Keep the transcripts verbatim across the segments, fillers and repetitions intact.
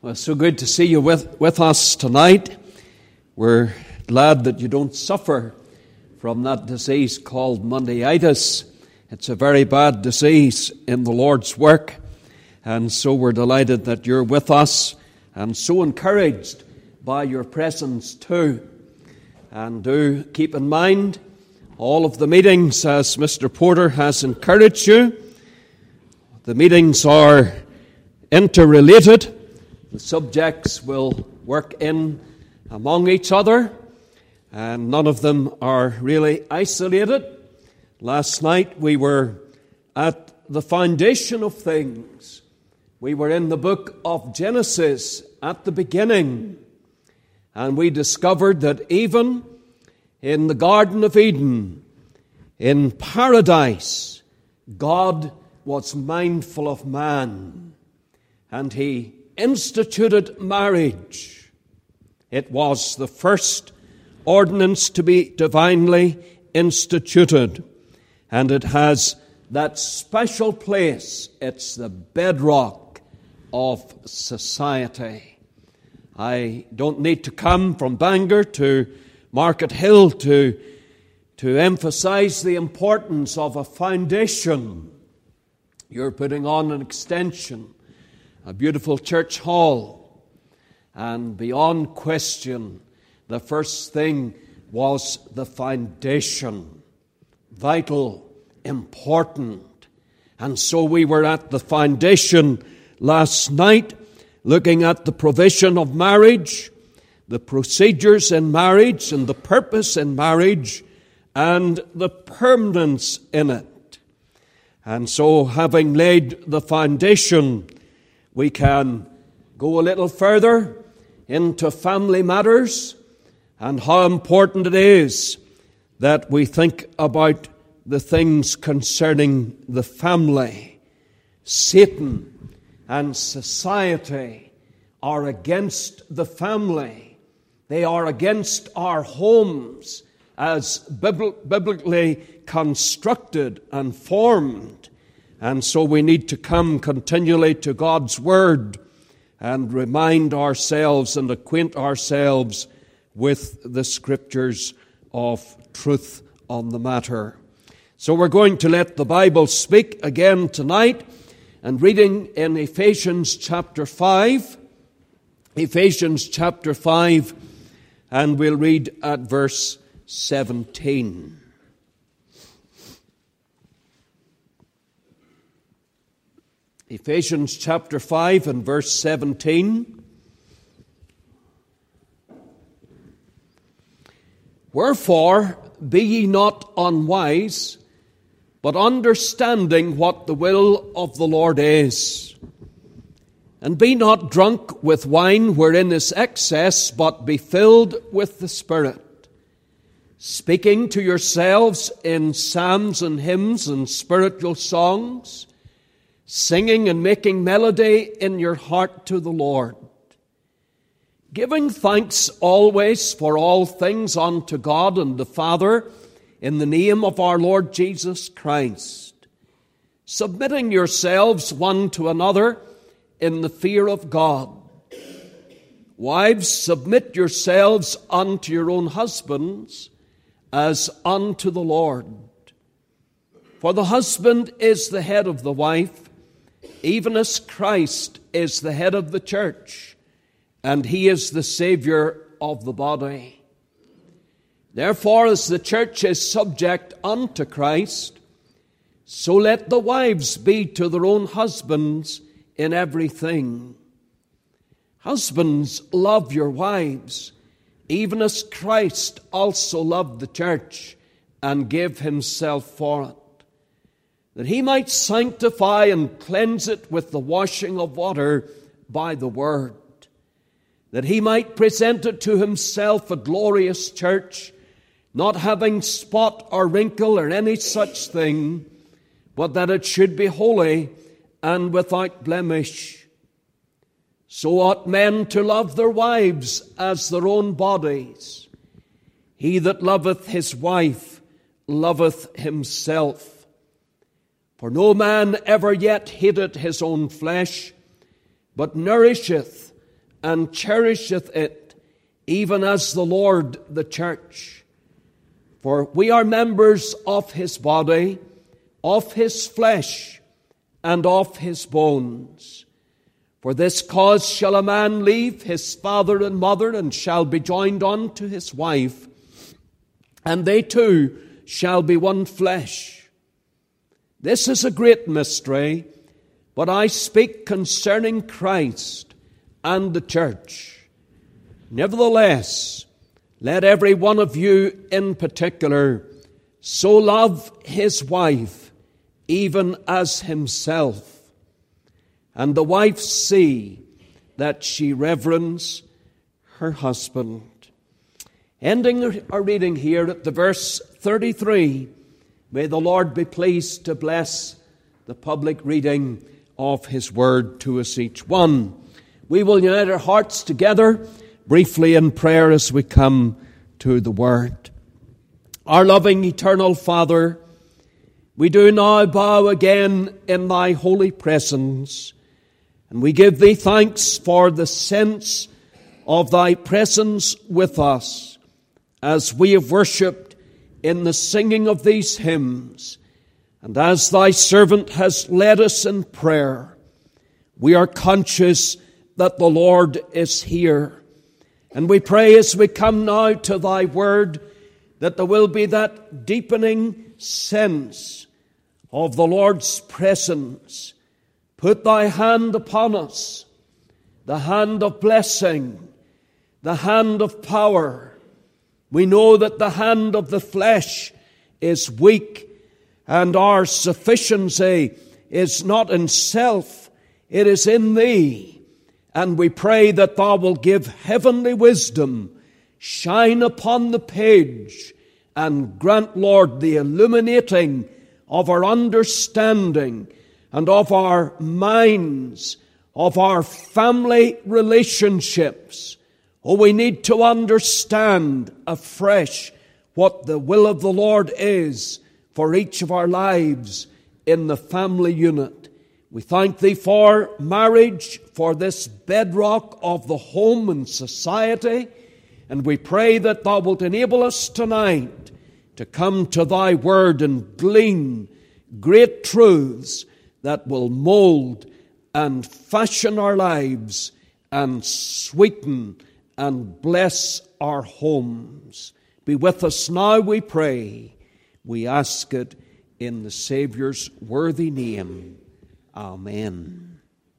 Well, it's so good to see you with, with us tonight. We're glad that you don't suffer from that disease called Mondayitis. It's a very bad disease in the Lord's work. And so we're delighted that you're with us and so encouraged by your presence too. And do keep in mind all of the meetings, as Mister Porter has encouraged you. The meetings are interrelated. The subjects will work in among each other, and none of them are really isolated. Last night we were at the foundation of things. We were in the book of Genesis at the beginning, and we discovered that even in the Garden of Eden, in paradise, God was mindful of man, and He instituted marriage. It was the first ordinance to be divinely instituted, and it has that special place. It's the bedrock of society. I don't need to come from Bangor to Market Hill to, to emphasize the importance of a foundation. You're putting on an extension, a beautiful church hall, and beyond question, the first thing was the foundation. Vital, important. And so we were at the foundation last night, looking at the provision of marriage, the procedures in marriage, and the purpose in marriage, and the permanence in it. And so, having laid the foundation, we can go a little further into family matters and how important it is that we think about the things concerning the family. Satan and society are against the family. They are against our homes as biblically constructed and formed. And so we need to come continually to God's Word and remind ourselves and acquaint ourselves with the Scriptures of truth on the matter. So we're going to let the Bible speak again tonight, and reading in Ephesians chapter five, Ephesians chapter five, and we'll read at verse seventeen. Ephesians chapter five and verse seventeen. Wherefore, be ye not unwise, but understanding what the will of the Lord is. And be not drunk with wine wherein is excess, but be filled with the Spirit, speaking to yourselves in psalms and hymns and spiritual songs, singing and making melody in your heart to the Lord, giving thanks always for all things unto God and the Father in the name of our Lord Jesus Christ, submitting yourselves one to another in the fear of God. Wives, submit yourselves unto your own husbands as unto the Lord. For the husband is the head of the wife, even as Christ is the head of the church, and He is the Savior of the body. Therefore, as the church is subject unto Christ, so let the wives be to their own husbands in everything. Husbands, love your wives, even as Christ also loved the church and gave Himself for it, that He might sanctify and cleanse it with the washing of water by the word, that He might present it to Himself a glorious church, not having spot or wrinkle or any such thing, but that it should be holy and without blemish. So ought men to love their wives as their own bodies. He that loveth his wife loveth himself. For no man ever yet hated his own flesh, but nourisheth and cherisheth it, even as the Lord the church. For we are members of his body, of his flesh, and of his bones. For this cause shall a man leave his father and mother, and shall be joined unto his wife, and they two shall be one flesh. This is a great mystery, but I speak concerning Christ and the church. Nevertheless, let every one of you in particular so love his wife, even as himself, and the wife see that she reverence her husband. Ending our reading here at the verse thirty-three, may the Lord be pleased to bless the public reading of his word to us each one. We will unite our hearts together briefly in prayer as we come to the word. Our loving eternal Father, we do now bow again in thy holy presence, and we give thee thanks for the sense of thy presence with us as we have worshipped in the singing of these hymns, and as thy servant has led us in prayer. We are conscious that the Lord is here, and we pray as we come now to thy word that there will be that deepening sense of the Lord's presence. Put thy hand upon us, the hand of blessing, the hand of power. We know that the hand of the flesh is weak, and our sufficiency is not in self, it is in thee. And we pray that thou will give heavenly wisdom, shine upon the page, and grant, Lord, the illuminating of our understanding and of our minds, of our family relationships. Oh, we need to understand afresh what the will of the Lord is for each of our lives in the family unit. We thank thee for marriage, for this bedrock of the home and society, and we pray that thou wilt enable us tonight to come to thy word and glean great truths that will mold and fashion our lives and sweeten and bless our homes. Be with us now, we pray. We ask it in the Saviour's worthy name. Amen.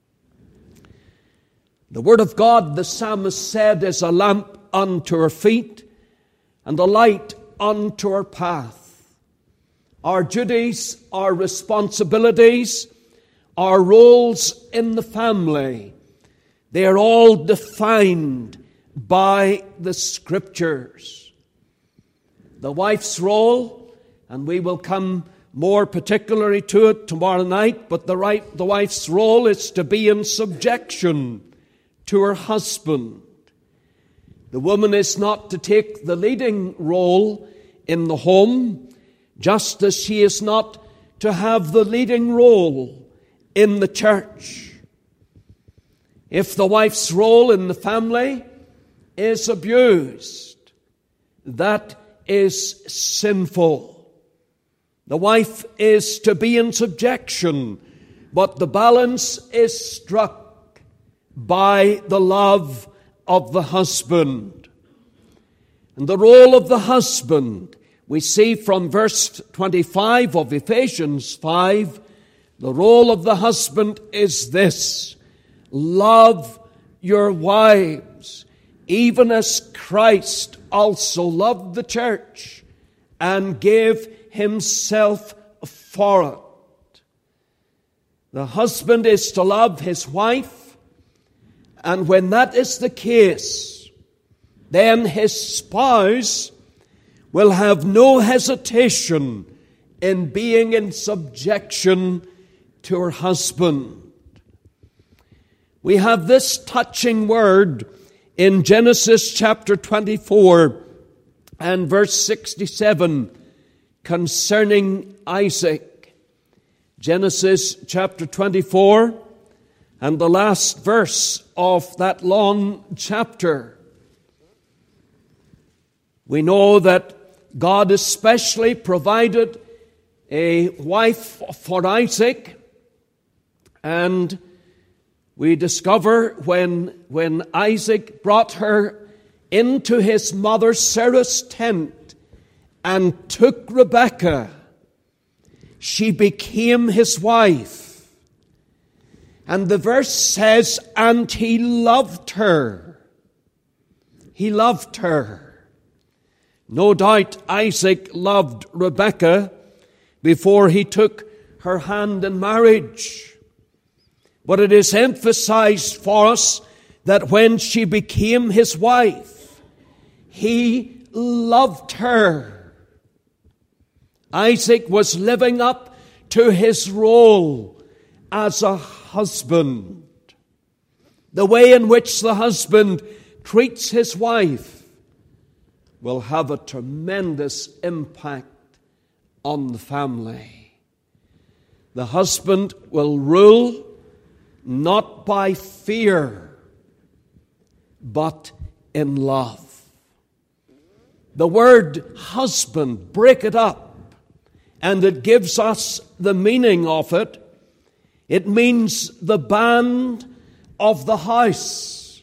The word of God, the psalmist said, is a lamp unto our feet and a light unto our path. Our duties, our responsibilities, our roles in the family, they are all defined by the Scriptures. The wife's role, and we will come more particularly to it tomorrow night, but the, right, the wife's role is to be in subjection to her husband. The woman is not to take the leading role in the home, just as she is not to have the leading role in the church. If the wife's role in the family is abused, that is sinful. The wife is to be in subjection, but the balance is struck by the love of the husband. And the role of the husband, we see from verse twenty-five of Ephesians five, the role of the husband is this: love your wives, even as Christ also loved the church and gave himself for it. The husband is to love his wife, and when that is the case, then his spouse will have no hesitation in being in subjection to her husband. We have this touching word in Genesis chapter twenty-four and verse sixty-seven concerning Isaac. Genesis chapter twenty-four and the last verse of that long chapter. We know that God especially provided a wife for Isaac, and we discover when, when Isaac brought her into his mother Sarah's tent and took Rebekah, she became his wife. And the verse says, and he loved her. He loved her. No doubt Isaac loved Rebekah before he took her hand in marriage. But it is emphasized for us that when she became his wife, he loved her. Isaac was living up to his role as a husband. The way in which the husband treats his wife will have a tremendous impact on the family. The husband will rule not by fear, but in love. The word husband, break it up, and it gives us the meaning of it. It means the band of the house.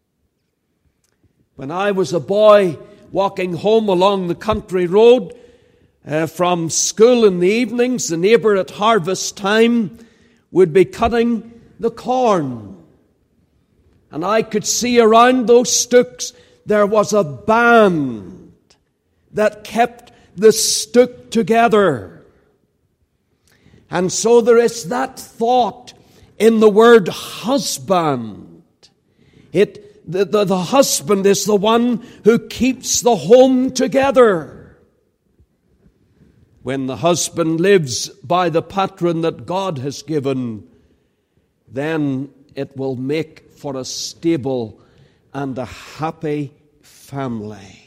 When I was a boy walking home along the country road uh, from school in the evenings, the neighbour at harvest time would be cutting the corn. And I could see around those stooks there was a band that kept the stook together. And so there is that thought in the word husband. It, the, the, the husband is the one who keeps the home together. When the husband lives by the pattern that God has given, then it will make for a stable and a happy family.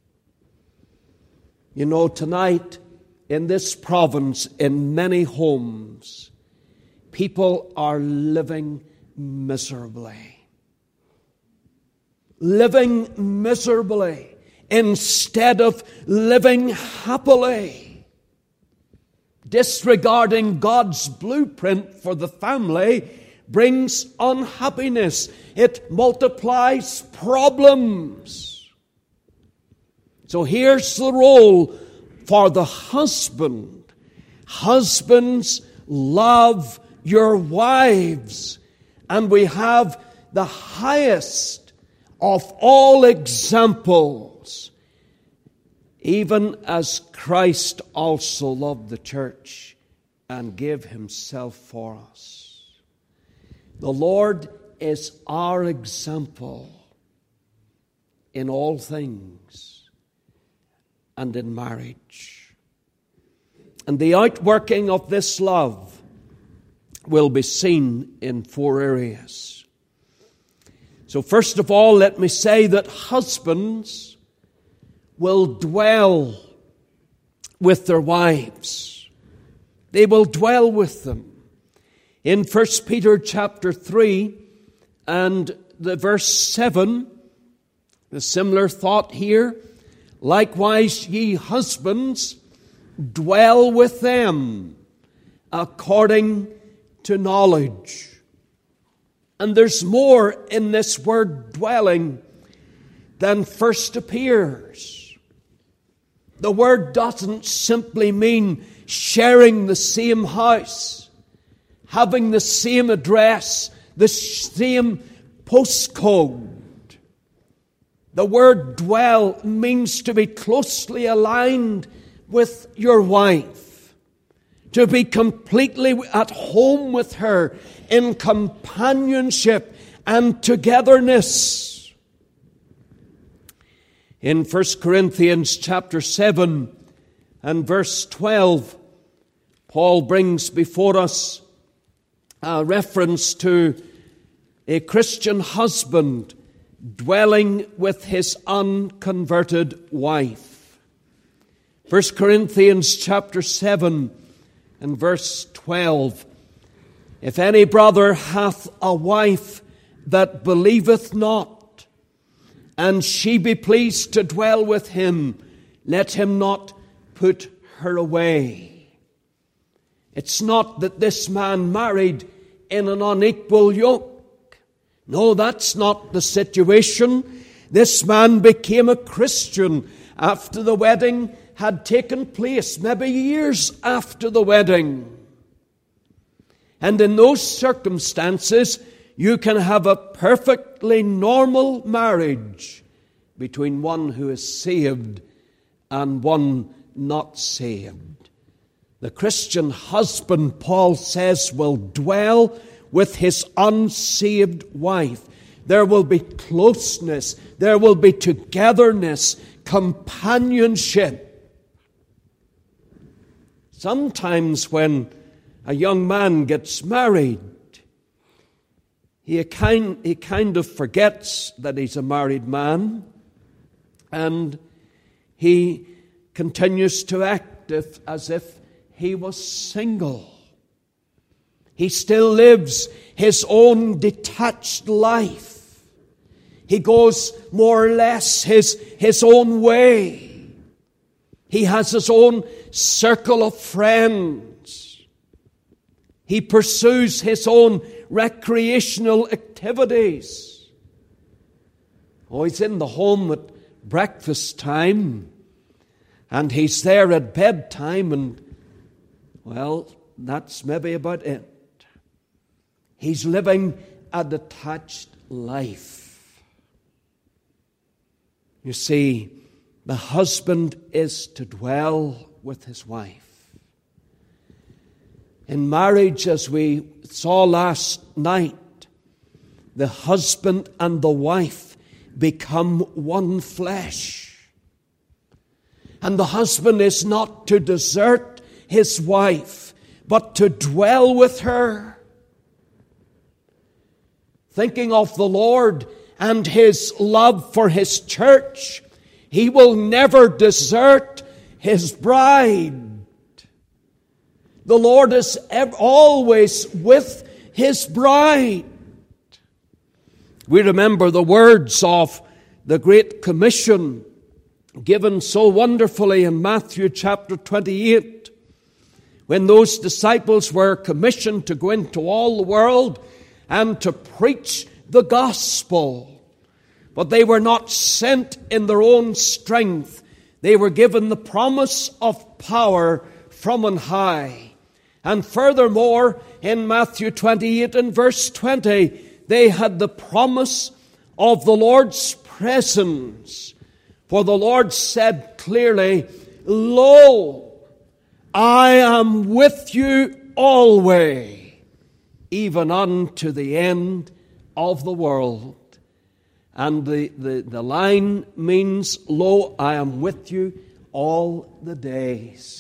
You know, tonight in this province, in many homes, people are living miserably. Living miserably instead of living happily. Disregarding God's blueprint for the family brings unhappiness. It multiplies problems. So here's the role for the husband. Husbands, love your wives. And we have the highest of all examples, even as Christ also loved the church and gave himself for us. The Lord is our example in all things and in marriage. And the outworking of this love will be seen in four areas. So first of all, let me say that husbands will dwell with their wives. They will dwell with them. In First Peter chapter three and the verse seven, the similar thought here. Likewise, ye husbands, dwell with them according to knowledge. And there's more in this word dwelling than first appears. The word doesn't simply mean sharing the same house, having the same address, the same postcode. The word dwell means to be closely aligned with your wife, to be completely at home with her in companionship and togetherness. In First Corinthians chapter seven and verse twelve, Paul brings before us a reference to a Christian husband dwelling with his unconverted wife. First Corinthians chapter seven and verse twelve. If any brother hath a wife that believeth not, and she be pleased to dwell with him, let him not put her away. It's not that this man married in an unequal yoke. No, that's not the situation. This man became a Christian after the wedding had taken place, maybe years after the wedding. And in those circumstances, you can have a perfectly normal marriage between one who is saved and one not saved. The Christian husband, Paul says, will dwell with his unsaved wife. There will be closeness, there will be togetherness, companionship. Sometimes when a young man gets married, he kind, he kind of forgets that he's a married man, and he continues to act if, as if he was single. He still lives his own detached life. He goes more or less his, his own way. He has his own circle of friends. He pursues his own recreational activities. Oh, he's in the home at breakfast time, and he's there at bedtime, and, well, that's maybe about it. He's living a detached life. You see, the husband is to dwell with his wife. In marriage, as we saw last night, the husband and the wife become one flesh. And the husband is not to desert his wife, but to dwell with her. Thinking of the Lord and his love for his church, he will never desert his bride. The Lord is always with his bride. We remember the words of the Great Commission given so wonderfully in Matthew chapter twenty-eight, when those disciples were commissioned to go into all the world and to preach the gospel. But they were not sent in their own strength. They were given the promise of power from on high. And furthermore, in Matthew twenty-eight and verse twenty, they had the promise of the Lord's presence. For the Lord said clearly, "Lo, I am with you always, even unto the end of the world." And the, the, the line means, "Lo, I am with you all the days."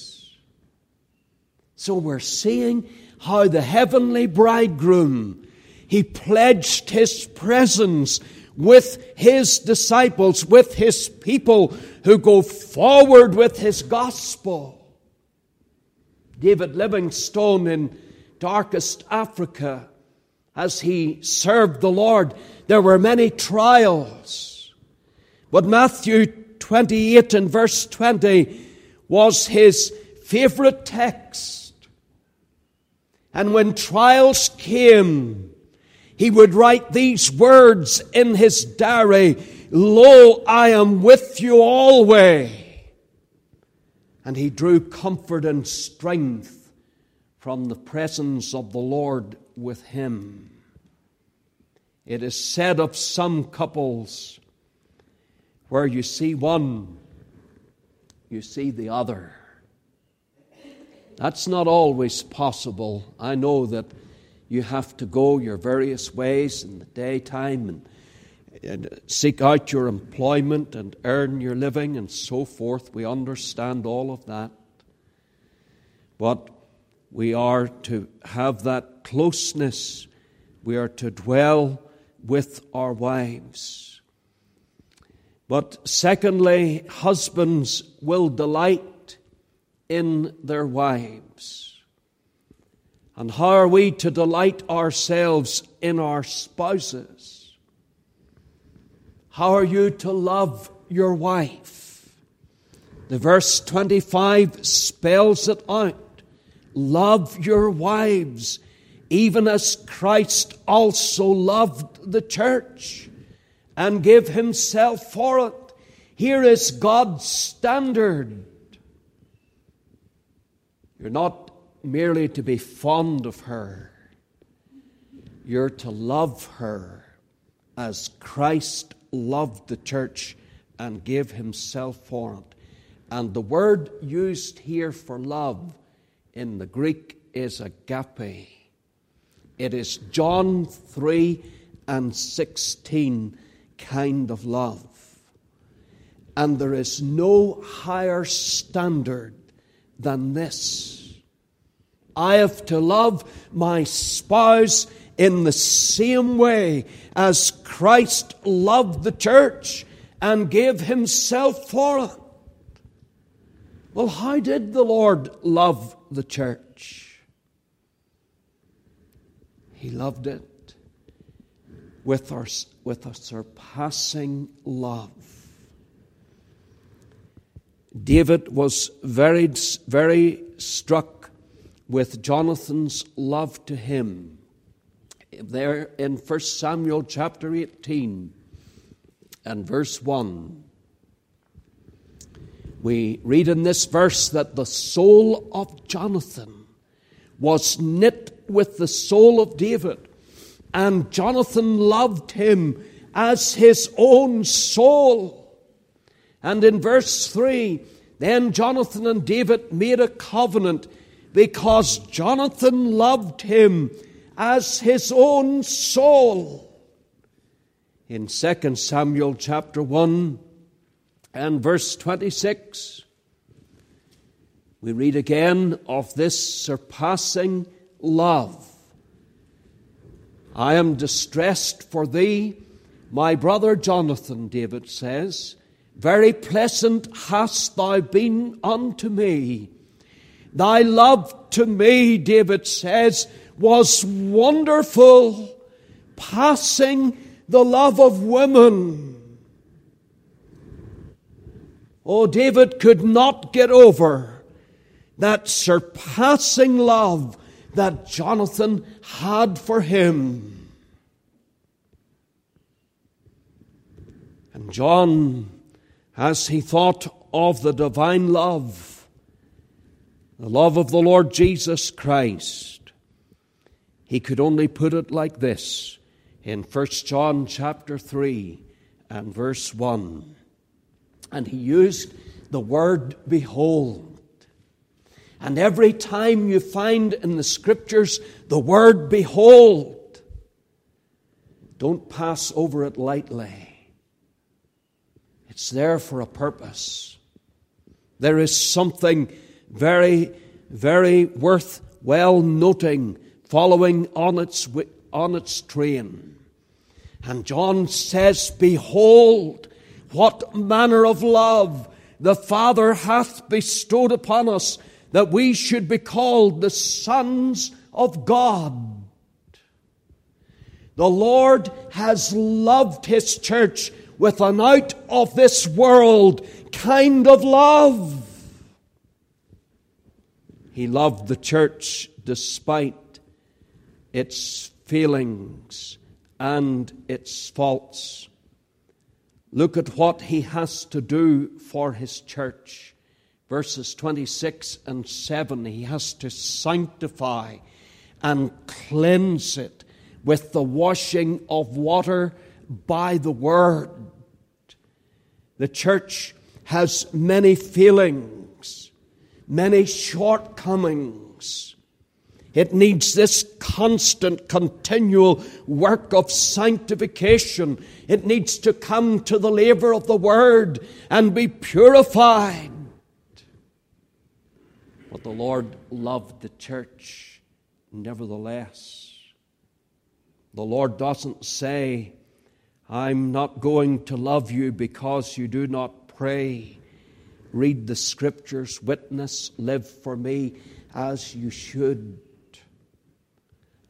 So we're seeing how the heavenly bridegroom, he pledged his presence with his disciples, with his people who go forward with his gospel. David Livingstone in darkest Africa, as he served the Lord, there were many trials. But Matthew twenty-eight and verse twenty was his favorite text. And when trials came, he would write these words in his diary, "Lo, I am with you always." And he drew comfort and strength from the presence of the Lord with him. It is said of some couples, where you see one, you see the other. That's not always possible. I know that you have to go your various ways in the daytime and, and seek out your employment and earn your living and so forth. We understand all of that. But we are to have that closeness. We are to dwell with our wives. But secondly, husbands will delight in their wives. And how are we to delight ourselves in our spouses? How are you to love your wife? The verse twenty-five spells it out. Love your wives, even as Christ also loved the church and gave himself for it. Here is God's standard. You're not merely to be fond of her. You're to love her as Christ loved the church and gave himself for it. And the word used here for love in the Greek is agape. It is John three and sixteen kind of love. And there is no higher standard than this. I have to love my spouse in the same way as Christ loved the church and gave himself for it. Well, how did the Lord love the church? He loved it with, our, with a surpassing love. David was very, very struck with Jonathan's love to him. There in First Samuel chapter eighteen and verse one, we read in this verse that the soul of Jonathan was knit with the soul of David, and Jonathan loved him as his own soul. And in verse three, then Jonathan and David made a covenant because Jonathan loved him as his own soul. In Second Samuel chapter one and verse twenty-six, we read again of this surpassing love. I am distressed for thee, my brother Jonathan, David says. Very pleasant hast thou been unto me. Thy love to me, David says, was wonderful, passing the love of women. Oh, David could not get over that surpassing love that Jonathan had for him. And John, as he thought of the divine love, the love of the Lord Jesus Christ, he could only put it like this in First John chapter three and verse one. And he used the word behold. And every time you find in the Scriptures the word behold, don't pass over it lightly. It's there for a purpose. There is something very, very worthwhile noting following on its, on its train. And John says, behold, what manner of love the Father hath bestowed upon us, that we should be called the sons of God. The Lord has loved his church with an out of this world kind of love. He loved the church despite its failings and its faults. Look at what he has to do for his church. Verses twenty-six and seven, he has to sanctify and cleanse it with the washing of water by the word. The church has many failings, many shortcomings. It needs this constant, continual work of sanctification. It needs to come to the laver of the word and be purified. But the Lord loved the church nevertheless. The Lord doesn't say, I'm not going to love you because you do not pray, read the Scriptures, witness, live for me as you should.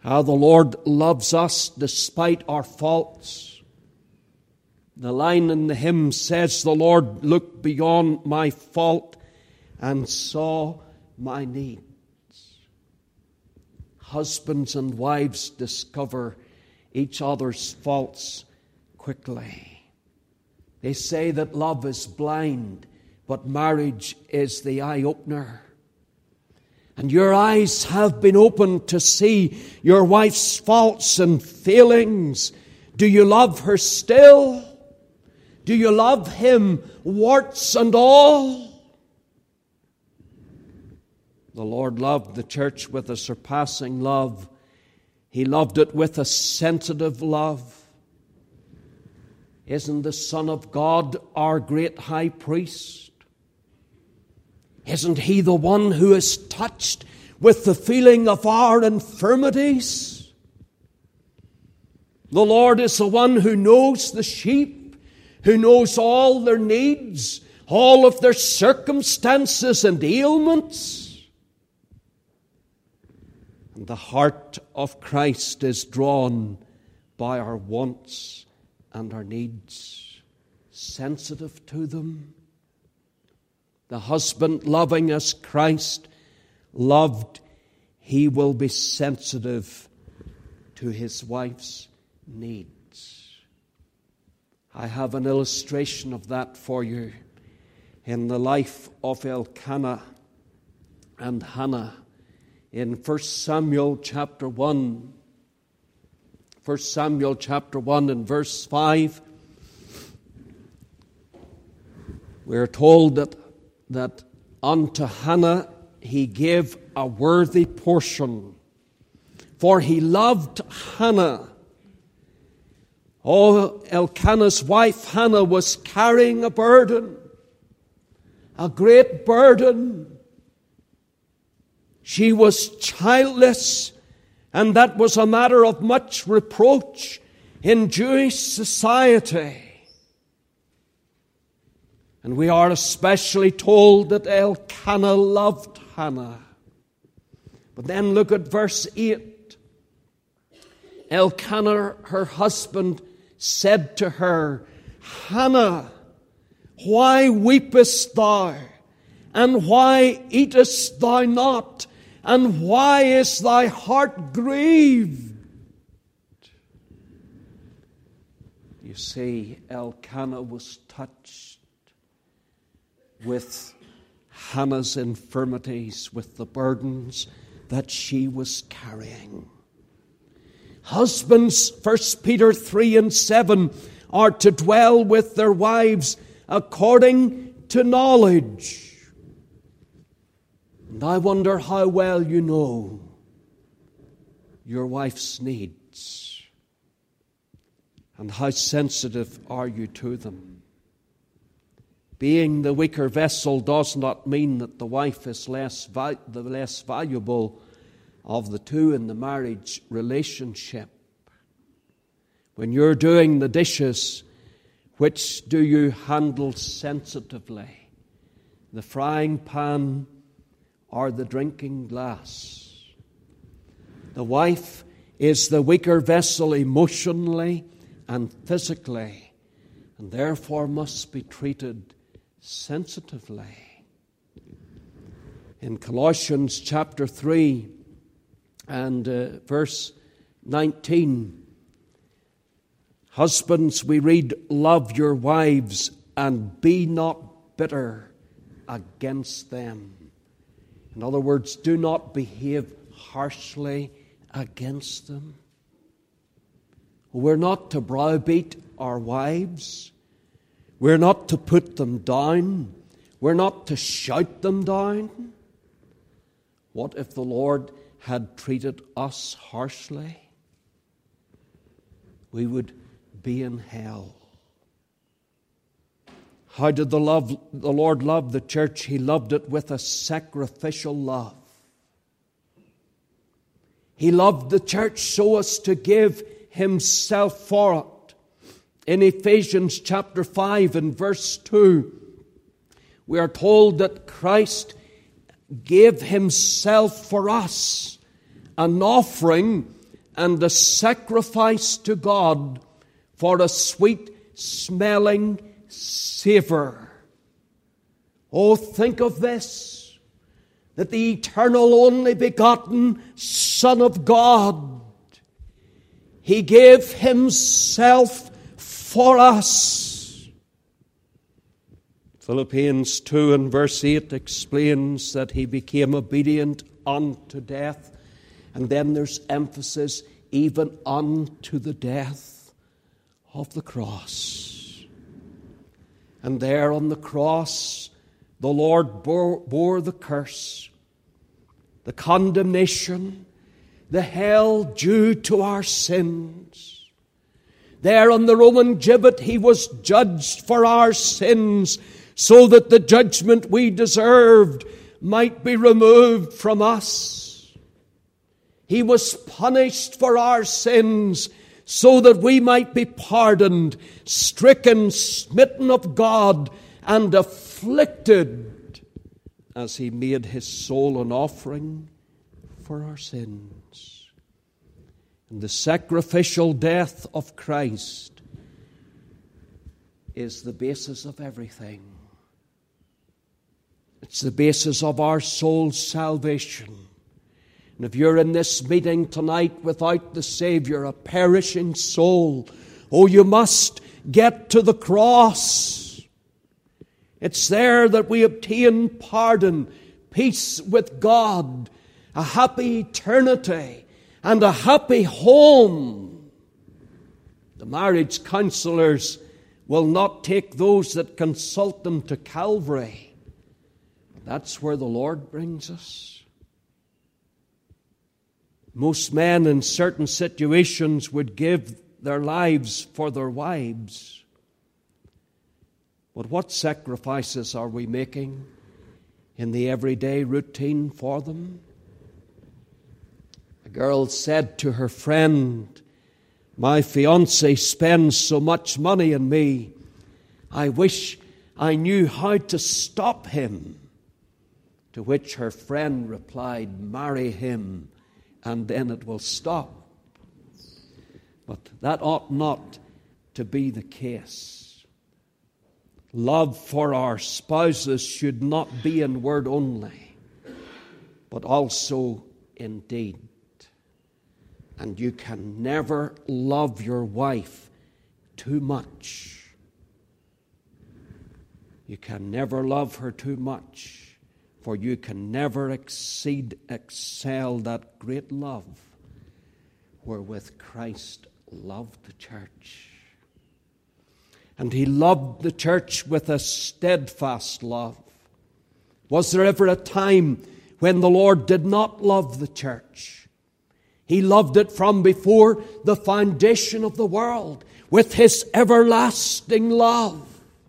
how the Lord loves us despite our faults. The line in the hymn says, the Lord looked beyond my fault and saw my needs. Husbands and wives discover each other's faults quickly. They say that love is blind, but marriage is the eye-opener. And your eyes have been opened to see your wife's faults and failings. Do you love her still? Do you love him, warts and all? The Lord loved the church with a surpassing love. He loved it with a sensitive love. Isn't the Son of God our great high priest? Isn't he the one who is touched with the feeling of our infirmities? The Lord is the one who knows the sheep, who knows all their needs, all of their circumstances and ailments. And the heart of Christ is drawn by our wants and our needs, sensitive to them. The husband loving as Christ loved, he will be sensitive to his wife's needs. I have an illustration of that for you in the life of Elkanah and Hannah in First Samuel chapter one. First Samuel chapter one and verse five. We are told that, that unto Hannah he gave a worthy portion, for he loved Hannah. Oh, Elkanah's wife Hannah was carrying a burden, a great burden. She was childless, and that was a matter of much reproach in Jewish society. And we are especially told that Elkanah loved Hannah. But then look at verse eight. Elkanah, her husband, said to her, Hannah, why weepest thou? And why eatest thou not? And why is thy heart grieved? You see, Elkanah was touched with Hannah's infirmities, with the burdens that she was carrying. Husbands, First Peter three and seven, are to dwell with their wives according to knowledge. And I wonder how well you know your wife's needs, and how sensitive are you to them. Being the weaker vessel does not mean that the wife is less val- the less valuable of the two in the marriage relationship. When you're doing the dishes, which do you handle sensitively? The frying pan or the drinking glass? The wife is the weaker vessel emotionally and physically, and therefore must be treated sensitively. In Colossians chapter three and uh, verse nineteen, husbands, we read, love your wives and be not bitter against them. In other words, do not behave harshly against them. We're not to browbeat our wives. We're not to put them down. We're not to shout them down. What if the Lord had treated us harshly? We would be in hell. How did the love the Lord love the church? He loved it with a sacrificial love. He loved the church so as to give himself for it. In Ephesians chapter five and verse two, we are told that Christ gave himself for us, an offering and a sacrifice to God for a sweet-smelling savor. Oh, think of this, that the eternal only begotten Son of God, He gave Himself for us. Philippians two and verse eight explains that He became obedient unto death. And then there's emphasis, even unto the death of the cross. And there on the cross, the Lord bore, bore the curse, the condemnation, the hell due to our sins. There on the Roman gibbet, He was judged for our sins, so that the judgment we deserved might be removed from us. He was punished for our sins, so that we might be pardoned, stricken, smitten of God, and afflicted, as He made His soul an offering for our sins. And the sacrificial death of Christ is the basis of everything. It's the basis of our soul's salvation. And if you're in this meeting tonight without the Savior, a perishing soul, oh, you must get to the cross. It's there that we obtain pardon, peace with God, a happy eternity, and a happy home. The marriage counselors will not take those that consult them to Calvary. That's where the Lord brings us. Most men in certain situations would give their lives for their wives. But what sacrifices are we making in the everyday routine for them? A girl said to her friend, "My fiancé spends so much money on me. I wish I knew how to stop him." To which her friend replied, "Marry him, and then it will stop." But that ought not to be the case. Love for our spouses should not be in word only, but also in deed. And you can never love your wife too much. You can never love her too much. For you can never exceed, excel that great love wherewith Christ loved the church. And He loved the church with a steadfast love. Was there ever a time when the Lord did not love the church? He loved it from before the foundation of the world with His everlasting love.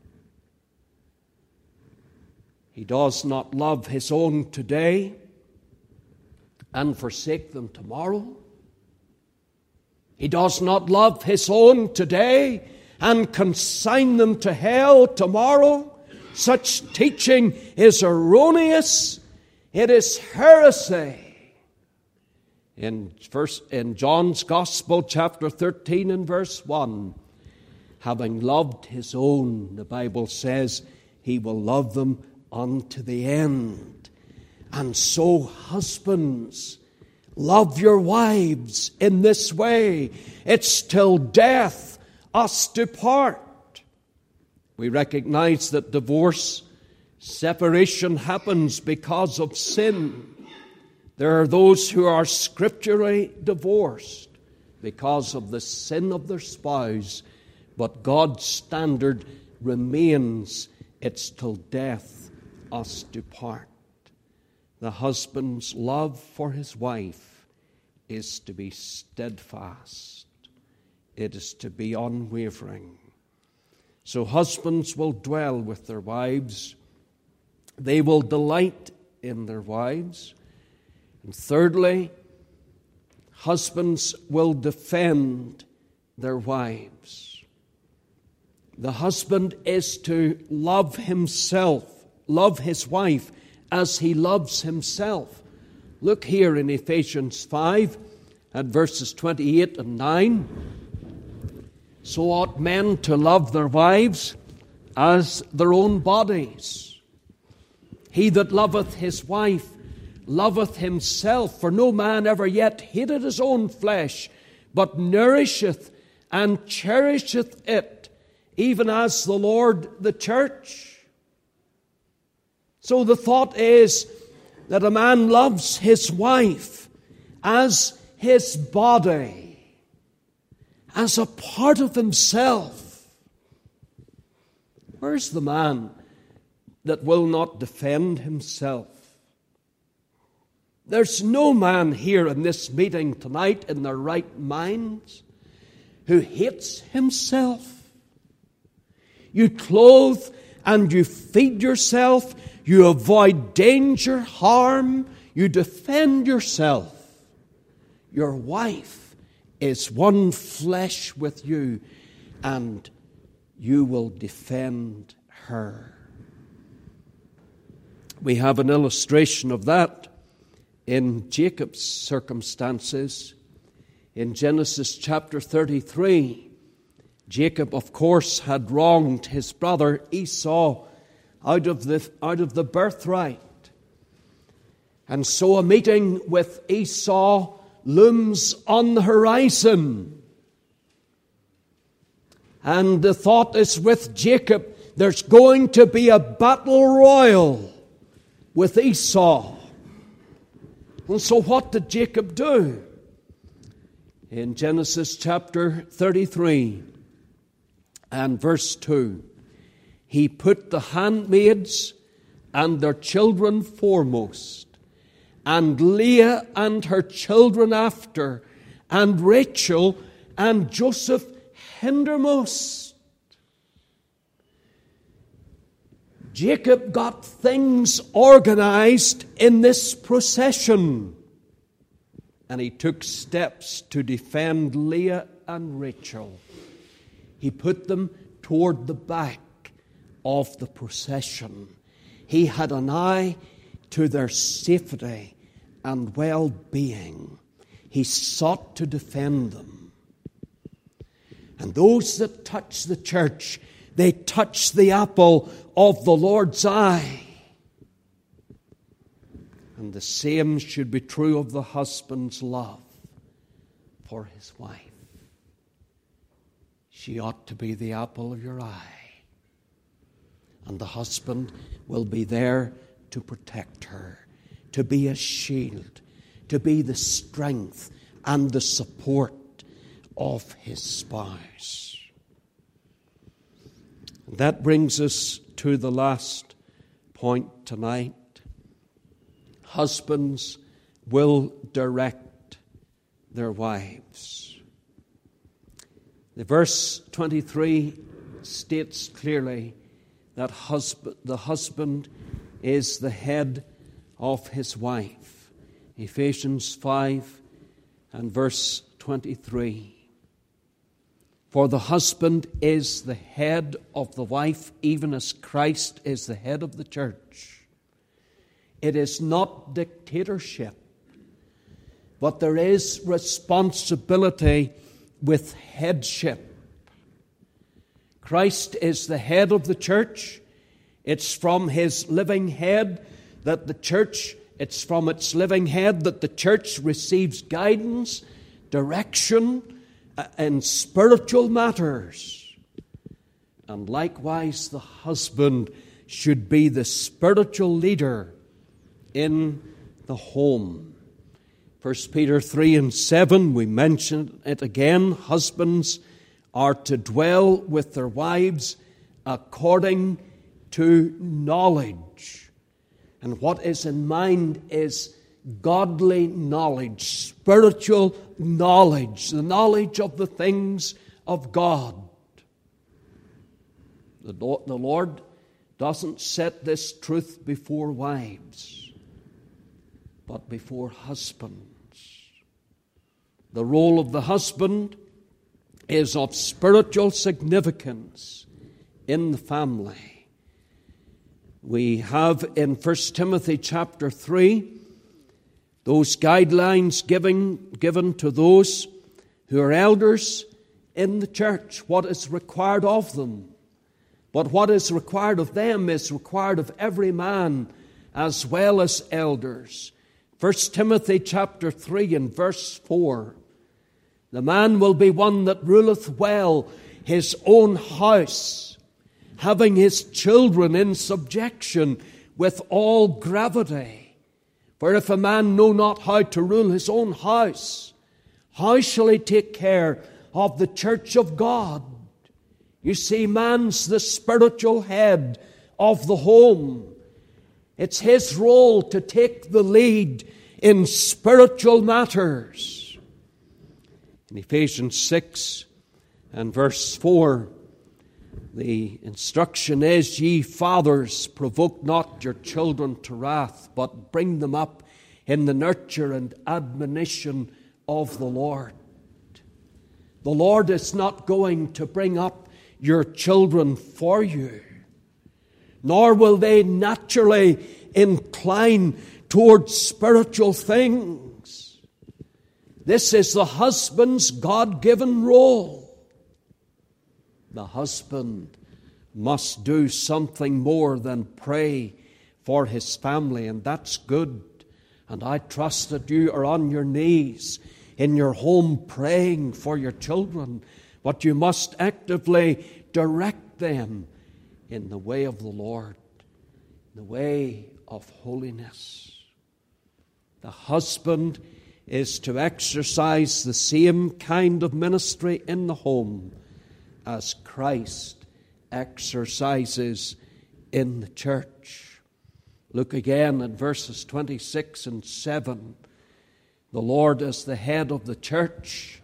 He does not love His own today and forsake them tomorrow. He does not love His own today and consign them to hell tomorrow. Such teaching is erroneous. It is heresy. In verse, in John's Gospel, chapter thirteen and verse one, having loved His own, the Bible says, He will love them unto the end. And so, husbands, love your wives in this way. It's till death us do part. We recognize that divorce, separation happens because of sin. There are those who are scripturally divorced because of the sin of their spouse, but God's standard remains, it's till death us do part. The husband's love for his wife is to be steadfast. It is to be unwavering. So husbands will dwell with their wives. They will delight in their wives. And thirdly, husbands will defend their wives. The husband is to love himself, love his wife as he loves himself. Look here in Ephesians five and verses twenty-eight and nine. So ought men to love their wives as their own bodies. He that loveth his wife loveth himself, for no man ever yet hated his own flesh, but nourisheth and cherisheth it, even as the Lord the church. So the thought is that a man loves his wife as his body, as a part of himself. Where's the man that will not defend himself? There's no man here in this meeting tonight in their right minds who hates himself. You clothe and you feed yourself. You avoid danger, harm. You defend yourself. Your wife is one flesh with you, and you will defend her. We have an illustration of that in Jacob's circumstances. In Genesis chapter thirty-three, Jacob, of course, had wronged his brother Esau out of the, out of the birthright. And so a meeting with Esau looms on the horizon. And the thought is with Jacob, there's going to be a battle royal with Esau. And so what did Jacob do? In Genesis chapter thirty-three and verse two, he put the handmaids and their children foremost, and Leah and her children after, and Rachel and Joseph hindermost. Jacob got things organized in this procession, and he took steps to defend Leah and Rachel. He put them toward the back of the procession. He had an eye to their safety and well-being. He sought to defend them. And those that touch the church, they touch the apple of the Lord's eye. And the same should be true of the husband's love for his wife. She ought to be the apple of your eye. And the husband will be there to protect her, to be a shield, to be the strength and the support of his spouse. And that brings us to the last point tonight. Husbands will direct their wives. The verse twenty-three states clearly that husband, the husband is the head of his wife. Ephesians five and verse twenty-three. For the husband is the head of the wife, even as Christ is the head of the church. It is not dictatorship, but there is responsibility with headship. Christ is the head of the church. It's from his living head that the church, it's from its living head that the church receives guidance, direction, in spiritual matters. And likewise, the husband should be the spiritual leader in the home. First Peter three and seven, we mention it again. Husbands are to dwell with their wives according to knowledge. And what is in mind is godly knowledge, spiritual knowledge, the knowledge of the things of God. The Lord doesn't set this truth before wives, but before husbands. The role of the husband is of spiritual significance in the family. We have in First Timothy chapter three those guidelines given, given to those who are elders in the church, what is required of them. But what is required of them is required of every man as well as elders. First Timothy chapter three and verse four. The man will be one that ruleth well his own house, having his children in subjection with all gravity. For if a man know not how to rule his own house, how shall he take care of the church of God? You see, man's the spiritual head of the home. It's his role to take the lead in spiritual matters. In Ephesians six and verse four, the instruction is, ye fathers, provoke not your children to wrath, but bring them up in the nurture and admonition of the Lord. The Lord is not going to bring up your children for you, nor will they naturally incline towards spiritual things. This is the husband's God-given role. The husband must do something more than pray for his family, and that's good. And I trust that you are on your knees in your home praying for your children, but you must actively direct them in the way of the Lord, the way of holiness. The husband is to exercise the same kind of ministry in the home as Christ exercises in the church. Look again at verses twenty-six and seven. The Lord, as the head of the church,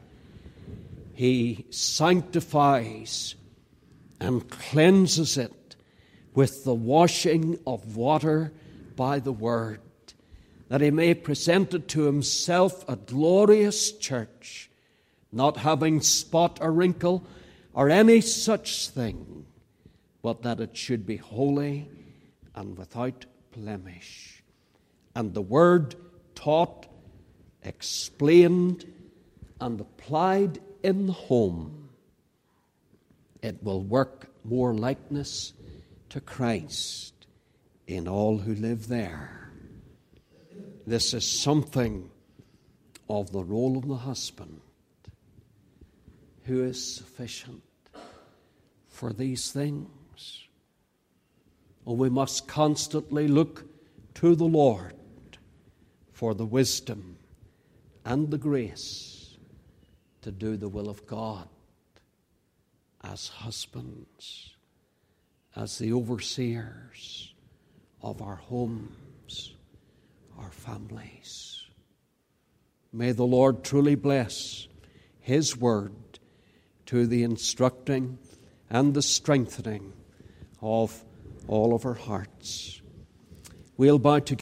He sanctifies and cleanses it with the washing of water by the word, that He may present it to Himself a glorious church, not having spot or wrinkle or any such thing, but that it should be holy and without blemish. And the word taught, explained, and applied in the home, it will work more likeness to Christ in all who live there. This is something of the role of the husband, who is sufficient for these things. Oh, we must constantly look to the Lord for the wisdom and the grace to do the will of God as husbands, as the overseers of our homes, our families. May the Lord truly bless His word to the instructing and the strengthening of all of our hearts. We'll bow together.